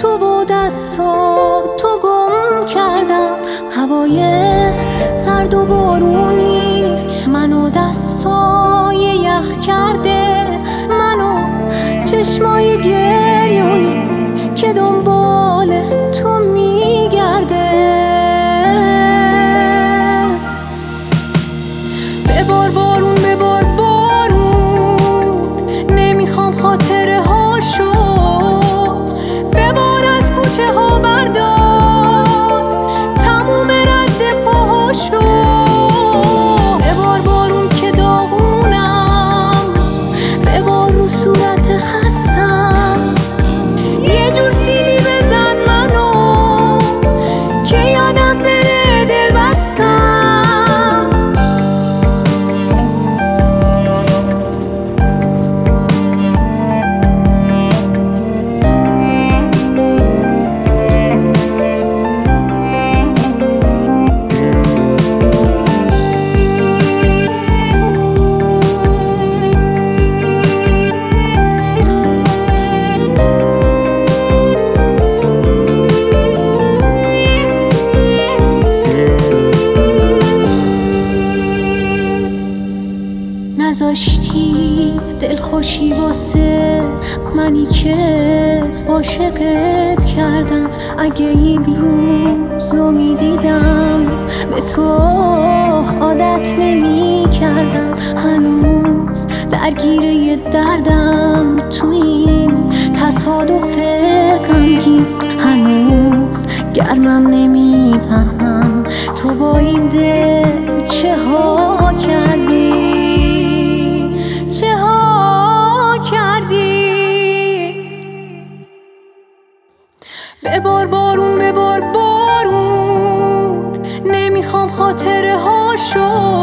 تو و دستاتو گم کردم. هوای سرد و بارونی منو دستای یخ کرده، منو چشمای گریونی که دنبال تو میگرده. ببار بارون ببار بارون، نمیخوام خاطره هاشو. ببار از کوچه ها بردار تموم رد پاهاشو. ببار بارون که داغونم، ببار رو صورت خستم. یه جور سیلی بزن منو که یادم بره دل بستم. نذاشتی دلخوشی واسه منی که عاشقت کردم. اگه این روزو میدیدم به تو عادت نمی کردم. هنوز درگیره دردم تو این تصادف غمگین. هنوز گرمم نمیفهمم تو با این دل چه ها کردی، چه ها کردی. ببار بارون ببار بارون، نمیخوام خاطره هاشو.